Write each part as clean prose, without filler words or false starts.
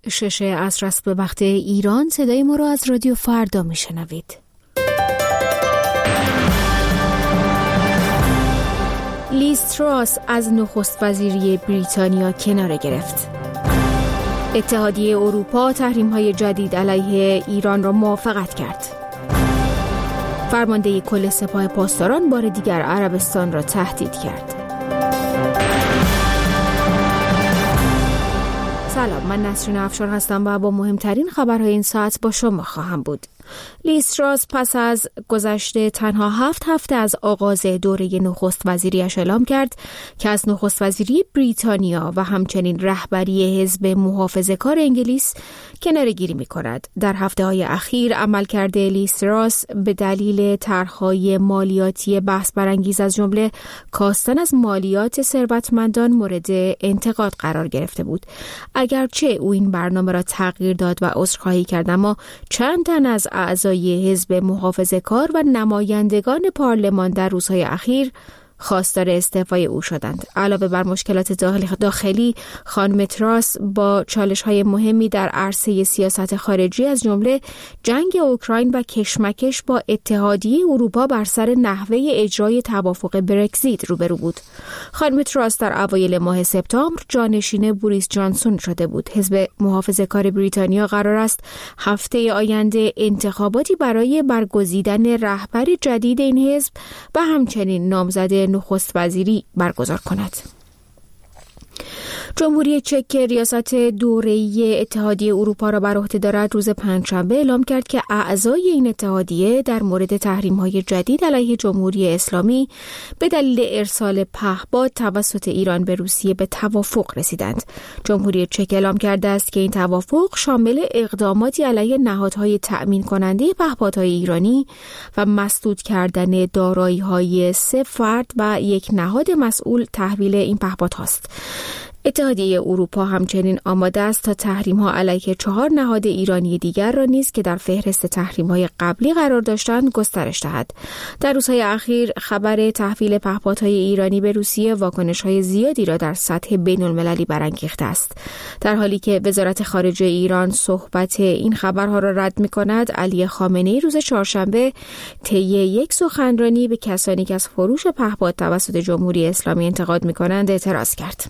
6 عصر است به وقت ایران. صدای ما را از رادیو فردا میشنوید. لیز تراس از نخست وزیری بریتانیا کناره گرفت. اتحادیه اروپا تحریم‌های جدید علیه ایران را موافقت کرد. فرمانده کل سپاه پاسداران بار دیگر عربستان را تهدید کرد. سلام، من نسرین افشار هستم و با مهمترین خبرهای این ساعت با شما خواهم بود. لیز تراس پس از گذشته تنها 7 هفته از آغاز دوره نخست وزیریش اعلام کرد که از نخست وزیری بریتانیا و همچنین رهبری حزب محافظه‌کار انگلیس کناره‌گیری می‌کند. در هفته‌های اخیر عملکرد لیز تراس به دلیل طرح‌های مالیاتی بحث برانگیز از جمله کاستن از مالیات ثروتمندان مورد انتقاد قرار گرفته بود. اگرچه او این برنامه را تغییر داد و عذرخواهی کرد، اما چند تن از اعضای حزب محافظه‌کار و نمایندگان پارلمان در روزهای اخیر خواستار استعفای او شدند. علاوه بر مشکلات داخلی، خانم تراس با چالش‌های مهمی در عرصه سیاست خارجی از جمله جنگ اوکراین و کشمکش با اتحادیه اروپا بر سر نحوه اجرای توافق برگزیت روبرو بود. خانم تراس در اوایل ماه سپتامبر جانشین بوریس جانسون شده بود. حزب محافظه‌کار بریتانیا قرار است هفته آینده انتخاباتی برای برگزیدن رهبر جدید این حزب و همچنین نامزد نخست وزیری برگزار کند. جمهوری چک که ریاست دوره‌ای اتحادیه اروپا را بر عهده دارد روز پنجشنبه اعلام کرد که اعضای این اتحادیه در مورد تحریم‌های جدید علیه جمهوری اسلامی به دلیل ارسال پهپاد توسط ایران به روسیه به توافق رسیدند. جمهوری چک اعلام کرده است که این توافق شامل اقداماتی علیه نهادهای تأمین کننده پهپادهای ایرانی و مسدود کردن دارایی‌های 3 فرد و یک نهاد مسئول تحویل این پهپادهاست. اتحادیه اروپا همچنین آماده است تا تحریم‌ها علیه 4 نهاد ایرانی دیگر را نیز که در فهرست تحریم‌های قبلی قرار داشتند گسترش دهد. در روزهای اخیر خبر تحویل پهپادهای ایرانی به روسیه واکنش‌های زیادی را در سطح بین‌المللی برانگیخته است. در حالی که وزارت خارجه ایران صحبت این خبرها را رد می‌کند، علی خامنه‌ای روز چهارشنبه طی یک سخنرانی به کسانی که از فروش پهپاد توسط جمهوری اسلامی انتقاد می‌کنند اعتراض کرد.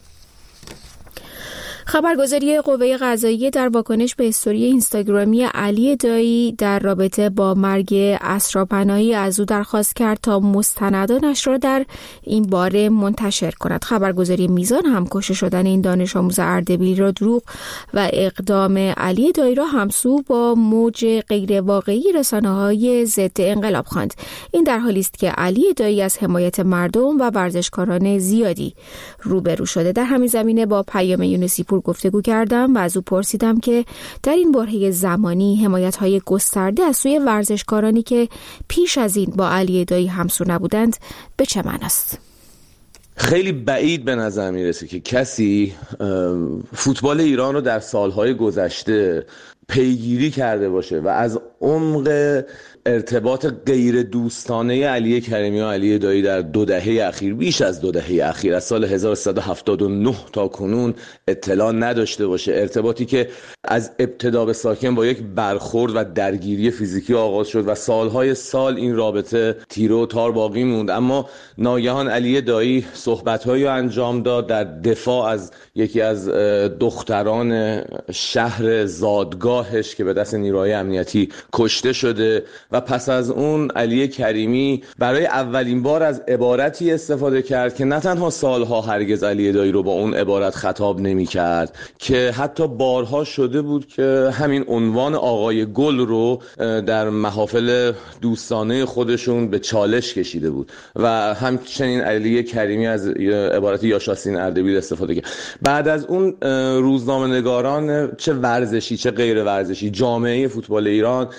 خبرگزاری قوه قضاییه در واکنش به استوری اینستاگرامی علی دایی در رابطه با مرگ اسرا پناهی از او درخواست کرد تا مستندانش را در این باره منتشر کند. خبرگزاری میزان هم کشته شدن این دانش آموز اردبیلی را دروغ و اقدام علی دایی را همسو با موج غیر واقعی رسانه‌های ضد انقلاب خواند. این در حالی است که علی دایی از حمایت مردم و ورزشکاران زیادی روبرو شده. در همین زمینه با پیام یونسی پور گفتگو کردم و از او پرسیدم که در این برهه زمانی حمایت‌های گسترده از سوی ورزشکارانی که پیش از این با علی دایی همسو نبودند به چه معنی است؟ خیلی بعید به نظر میرسه که کسی فوتبال ایران رو در سالهای گذشته پیگیری کرده باشه و از عمق ارتباط غیر دوستانه علی کریمی و علی دایی در 2 دهه اخیر، بیش از 2 دهه اخیر، از سال 1379 تا کنون اطلاع نداشته باشه. ارتباطی که از ابتدا به ساکن با یک برخورد و درگیری فیزیکی آغاز شد و سالهای سال این رابطه تیره و تار باقی موند، اما ناگهان علی دایی صحبت‌هایی انجام داد در دفاع از یکی از دختران شهر زادگاهش که به دست نیروهای امنیتی کشته شده و پس از اون علی کریمی برای اولین بار از عبارتی استفاده کرد که نه تنها سالها هرگز علی دایی رو با اون عبارت خطاب نمی کرد، که حتی بارها شده بود که همین عنوان آقای گل رو در محافل دوستانه خودشون به چالش کشیده بود و همچنین علی کریمی از عبارت یاشاسین اردبیل استفاده کرد. بعد از اون روزنامه‌نگاران چه ورزشی چه غیر ورزشی، جامعه فوتبال ایران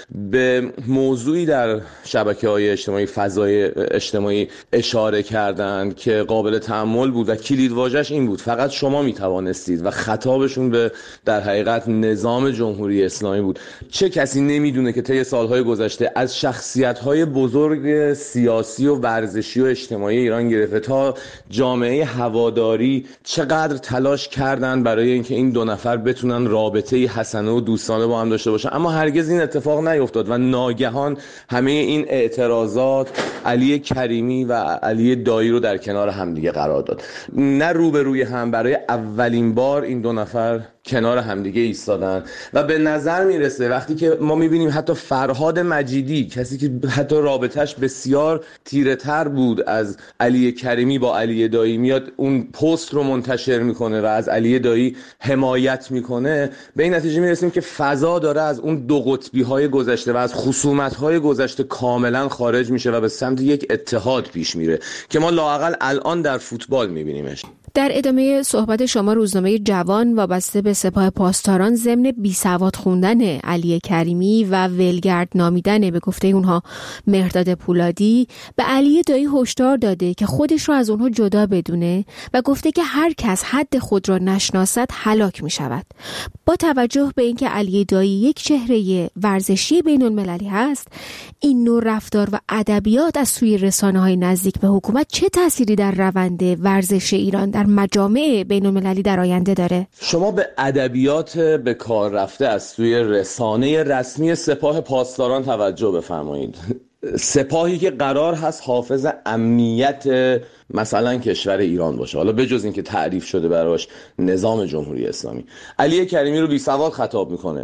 به موضوعی در شبکه‌های اجتماعی، فضای اجتماعی اشاره کردند که قابل تأمل بود و کلید واژه‌اش این بود: فقط شما میتوانستید. و خطابشون به در حقیقت نظام جمهوری اسلامی بود. چه کسی نمیدونه که طی سالهای گذشته از شخصیت‌های بزرگ سیاسی و ورزشی و اجتماعی ایران گرفته تا جامعه هواداری چقدر تلاش کردن برای اینکه این دو نفر بتونن رابطه حسنه و دوستانه با هم داشته باشن، اما هرگز این اتفاق نیفتاد و ناگهان همه این اعتراضات علی کریمی و علی دایی رو در کنار همدیگه قرار داد. نه روبروی هم، برای اولین بار این دو نفر کنار همدیگه ایستادن و به نظر میرسه وقتی که ما میبینیم حتی فرهاد مجیدی، کسی که حتی رابطهش بسیار تیره تر بود از علی کریمی با علی دایی، میاد اون پست رو منتشر میکنه و از علی دایی حمایت میکنه، به این نتیجه میرسیم که فضا داره از اون دو قطبی های گذشته و از خصومت های گذشته کاملا خارج میشه و به سمت یک اتحاد پیش میره که ما لااقل الان در فوتبال میبینیمش. در ادامه صحبت شما روزنامه جوان وابسته به سپاه پاسداران ضمن بیسواد خوندن علی کریمی و ولگرد نامیدن به گفته اونها مهرداد پولادی به علی دایی هشدار داده که خودش رو از اونها جدا بدونه و گفته که هر کس حد خود را نشناسد هلاک می شود. با توجه به اینکه علی دایی یک چهره ورزشی بین المللی هست، این نوع رفتار و ادبیات از سوی رسانه‌های نزدیک به حکومت چه تأثیری در روند ورزش ایران در مجامع بین المللی در آینده داره؟ شما به ادبیات به کار رفته از سوی رسانه رسمی سپاه پاسداران توجه بفرمایید. سپاهی که قرار هست حافظ امنیت مثلا کشور ایران باشه، حالا بجز این که تعریف شده براش نظام جمهوری اسلامی، علی کریمی رو بیسواد خطاب میکنه،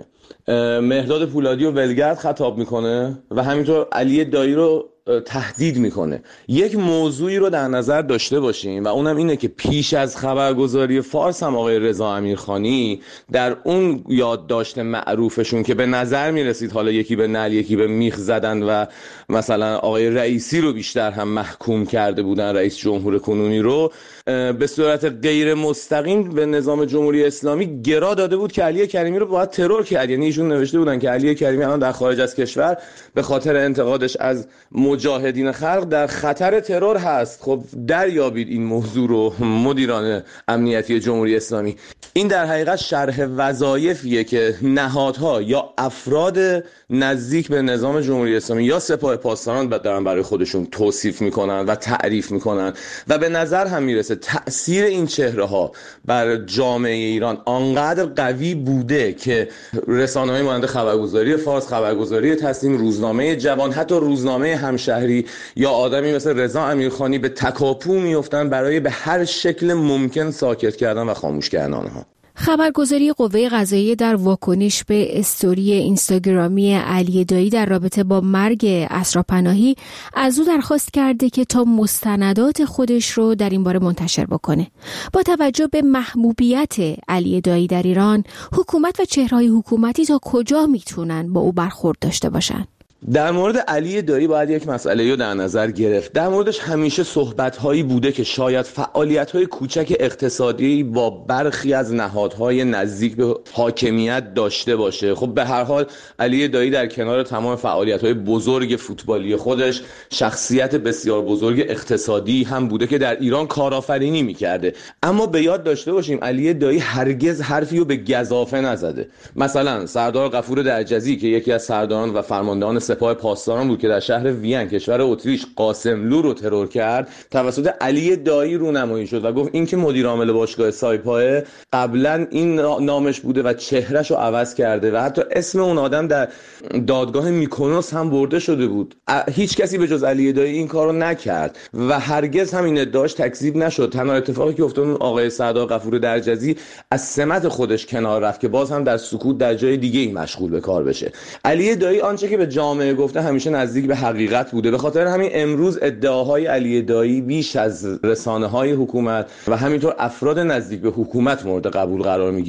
مهرداد پولادی و ولگرد خطاب میکنه و همینطور علی دایی رو تهدید میکنه. یک موضوعی رو در نظر داشته باشیم و اونم اینه که پیش از خبرگزاری فارس هم آقای رضا امیرخانی در اون یادداشت معروفشون که به نظر میرسید حالا یکی به نعل یکی به میخ زدن و مثلا آقای رئیسی رو بیشتر هم محکوم کرده بودن، رئیس جمهور کنونی رو، به صورت غیر مستقیم به نظام جمهوری اسلامی گرا داده بود که علی کریمی رو باید ترور کرد. یعنی ایشون نوشته بودن که علی کریمی الان در خارج از کشور به خاطر انتقادش از مجاهدین خلق در خطر ترور هست. خب دریابید این موضوع رو مدیران امنیتی جمهوری اسلامی. این در حقیقت شرح وظایفیه که نهادها یا افراد نزدیک به نظام جمهوری اسلامی یا سپاه پاسداران دارن برای خودشون توصیف میکنن و تعریف میکنن و به نظر هم میرسه تأثیر این چهره ها بر جامعه ایران آنقدر قوی بوده که رسانه‌های مانند خبرگزاری فارس، خبرگزاری تسنیم، روزنامه جوان، حتی روزنامه همشهری یا آدمی مثل رضا امیرخانی به تکاپو میافتن برای به هر شکل ممکن ساکت کردن و خاموش کردن آنها. خبرگزاری قوه قضاییه در واکنش به استوری اینستاگرامی علی دایی در رابطه با مرگ اسرا پناهی از او درخواست کرده که تا مستندات خودش رو در این باره منتشر بکنه. با توجه به محبوبیت علی دایی در ایران، حکومت و چهره‌های حکومتی تا کجا میتونن با او برخورد داشته باشن؟ در مورد علی دایی باید یک مسئله رو در نظر گرفت. در موردش همیشه صحبت‌هایی بوده که شاید فعالیت‌های کوچک اقتصادی با برخی از نهادهای نزدیک به حاکمیت داشته باشه. خب به هر حال علی دایی در کنار تمام فعالیت‌های بزرگ فوتبالی خودش شخصیت بسیار بزرگ اقتصادی هم بوده که در ایران کارآفرینی می‌کرده. اما به یاد داشته باشیم علی دایی هرگز حرفی رو به گزافه نزده. مثلا سردار غفور درجزی که یکی از سرداران و فرماندهان سپاه پاسداران بود که در شهر وین کشور اتریش قاسملو رو ترور کرد، توسط علی دایی رونمایی شد و گفت این که مدیر عامل باشگاه سایپا قبلا این نامش بوده و چهرهشو عوض کرده و حتی اسم اون آدم در دادگاه میکونوس هم برده شده بود. هیچ کسی به جز علی دایی این کارو نکرد و هرگز هم این ادعاش تکذیب نشد. تنها اتفاقی که افتاد آقای سردار غفور درجزی از سمت خودش کنار رفت که باز هم در سکوت در جای دیگه‌ای مشغول به کار بشه. علی دایی آنچه که به جامعه گفته همیشه نزدیک به حقیقت بوده. به خاطر همین امروز ادعاهای علی دایی بیش از رسانه‌های حکومت و همینطور افراد نزدیک به حکومت مورد قبول قرار میگیره.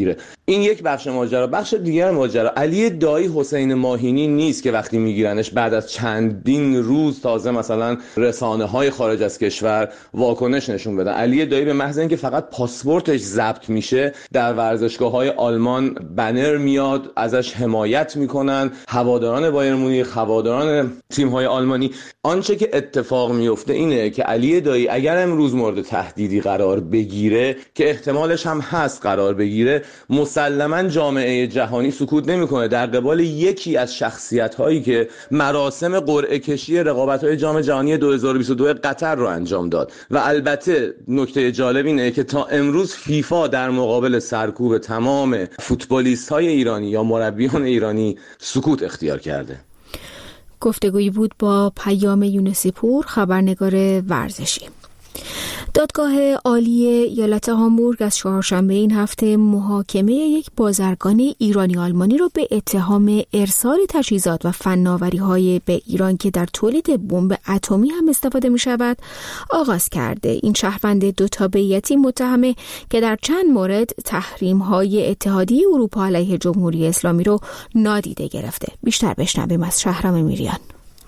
این یک بخش ماجرا. بخش دیگر ماجرا علی دایی حسین ماهینی نیست که وقتی میگیرنش بعد از چندین روز تازه مثلا رسانه‌های خارج از کشور واکنش نشون بدن. علی دایی به محض اینکه فقط پاسپورتش ضبط میشه در ورزشگاه‌های آلمان بنر میاد، ازش حمایت میکنن هواداران بایر مونیخ، هواداران تیم‌های آلمانی. آنچه که اتفاق میفته اینه که علی دایی اگر امروز مورد تهدیدی قرار بگیره که احتمالش هم هست قرار بگیره، مسلماً جامعه جهانی سکوت نمیکنه در قبال یکی از شخصیت‌هایی که مراسم قرعه کشی رقابت‌های جام جهانی 2022 قطر رو انجام داد. و البته نکته جالب اینه که تا امروز فیفا در مقابل سرکوب تمام فوتبالیست‌های ایرانی یا مربیان ایرانی سکوت اختیار کرده. گفتگویی بود با پیام یونسی پور، خبرنگار ورزشی. دادگاه عالی ایالت هامبورگ از چهارشنبه این هفته محاکمه یک بازرگان ایرانی آلمانی را به اتهام ارسال تجهیزات و فناوری‌های به ایران که در تولید بمب اتمی هم استفاده می‌شود آغاز کرده. این شهروند دو تابعیتی متهمه که در چند مورد تحریم‌های اتحادیه اروپا علیه جمهوری اسلامی رو نادیده گرفته. بیشتر بشنویم از شهرام میریان.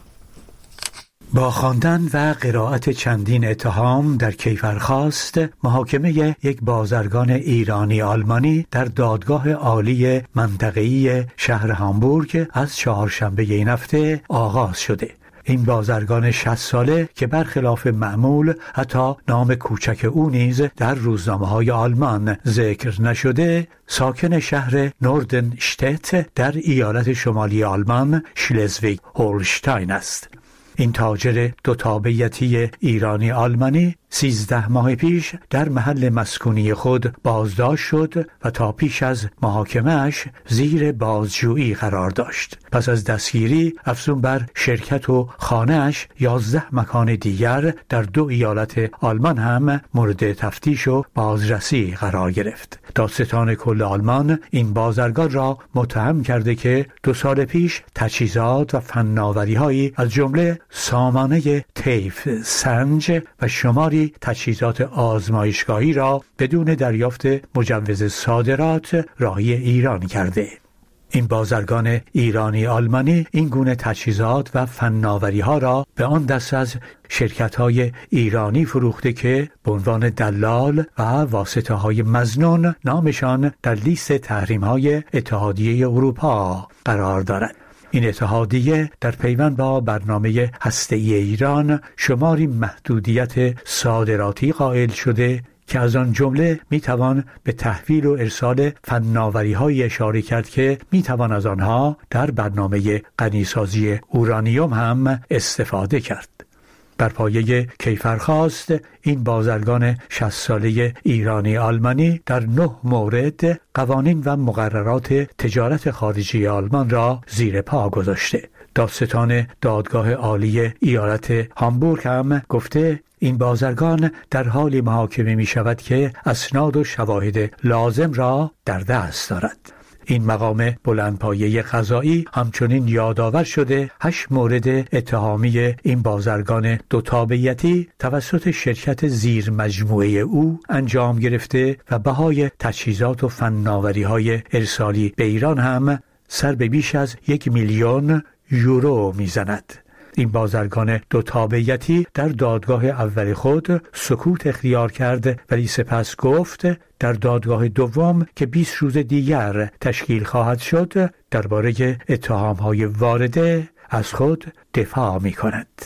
با خواندن و قرائت چندین اتهام در کیفرخواست محاکمه یک بازرگان ایرانی آلمانی در دادگاه عالی منطقه‌ای شهر هامبورگ از چهارشنبه این هفته آغاز شده. این بازرگان 60 ساله که برخلاف معمول حتی نام کوچک او نیز در روزنامه‌های آلمان ذکر نشده، ساکن شهر نوردنشتت در ایالت شمالی آلمان شلزویگ هولشتاین است. این تاجر دو تابعیتی ایرانی آلمانی 13 ماه پیش در محل مسکونی خود بازداشت شد و تا پیش از محاکمه‌اش زیر بازجویی قرار داشت. پس از دستگیری افزون بر شرکت و خانه‌اش 11 مکان دیگر در 2 ایالت آلمان هم مورد تفتیش و بازرسی قرار گرفت. دادستان کل آلمان این بازرگان را متهم کرده که 2 سال پیش تجهیزات و فناوری‌هایی از جمله سامانه طیف سنج و شماری تجهیزات آزمایشگاهی را بدون دریافت مجوز صادرات راهی ایران کرده. این بازرگان ایرانی آلمانی این گونه تجهیزات و فناوری‌ها را به آن دست از شرکت‌های ایرانی فروخته که به عنوان دلال و واسطه‌های مظنون نامشان در لیست تحریم‌های اتحادیه اروپا قرار دارد. این اتحادیه در پیوند با برنامه هسته‌ای ایران شماری محدودیت صادراتی قائل شده که از آن جمله میتوان به تحویل و ارسال فناوری‌های اشاره کرد که میتوان از آنها در برنامه غنیسازی اورانیوم هم استفاده کرد. بر پایه کیفرخواست این بازرگان 60 ساله ایرانی آلمانی در 9 مورد قوانین و مقررات تجارت خارجی آلمان را زیر پا گذاشته. دادستان دادگاه عالی ایالت هامبورگ هم گفته این بازرگان در حالی محاکمه می شود که اسناد و شواهد لازم را در دست دارد. این مقام بلندپایه قضایی همچنین یادآور شده 8 مورد اتهامی این بازرگان دو تابعیتی توسط شرکت زیر مجموعه او انجام گرفته و بهای تجهیزات و فناوری‌های ارسالی به ایران هم سر به بیش از 1 میلیون یورو میزند. این بازرگان دو تابعیتی در دادگاه اول خود سکوت اختیار کرد ولی سپس گفت در دادگاه دوم که 20 روز دیگر تشکیل خواهد شد درباره اتهام‌های وارده از خود دفاع می‌کند.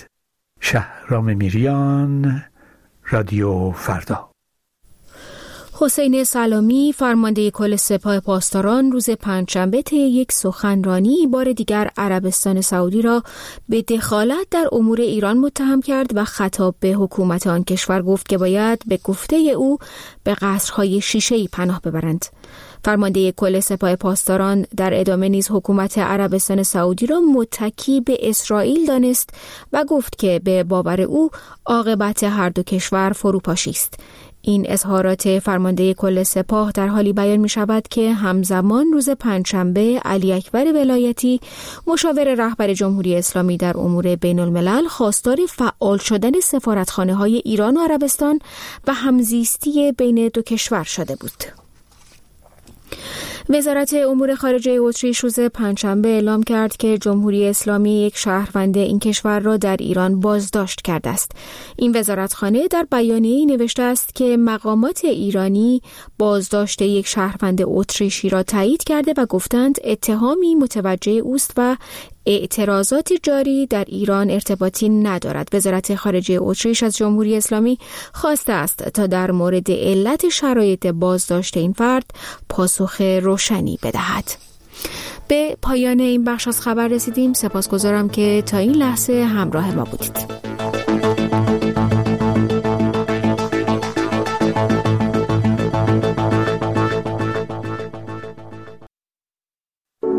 شهرام میریان، رادیو فردا. حسین سلامی فرمانده کل سپاه پاسداران روز پنجشنبه طی یک سخنرانی بار دیگر عربستان سعودی را به دخالت در امور ایران متهم کرد و خطاب به حکومت آن کشور گفت که باید به گفته او به قصرهای شیشه‌ای پناه ببرند. فرمانده کل سپاه پاسداران در ادامه نیز حکومت عربستان سعودی را متکی به اسرائیل دانست و گفت که به باور او عاقبت هر دو کشور فروپاشی است. این اظهارات فرمانده کل سپاه در حالی بیان می شود که همزمان روز پنجشنبه علی اکبر ولایتی مشاور رهبر جمهوری اسلامی در امور بین الملل خواستار فعال شدن سفارتخانه های ایران و عربستان و همزیستی بین دو کشور شده بود. وزارت امور خارجه اتریش روز پنجشنبه اعلام کرد که جمهوری اسلامی یک شهروند این کشور را در ایران بازداشت کرده است. این وزارتخانه در بیانیه‌ای نوشته است که مقامات ایرانی بازداشت یک شهروند اتریشی را تایید کرده و گفتند اتهامی متوجه اوست و اعتراضات جاری در ایران ارتباطی ندارد. وزارت خارجه اتریش از جمهوری اسلامی خواسته است تا در مورد علت شرایط بازداشت این فرد پاسخ روشنی بدهد. به پایان این بخش از خبر رسیدیم. سپاسگزارم که تا این لحظه همراه ما بودید.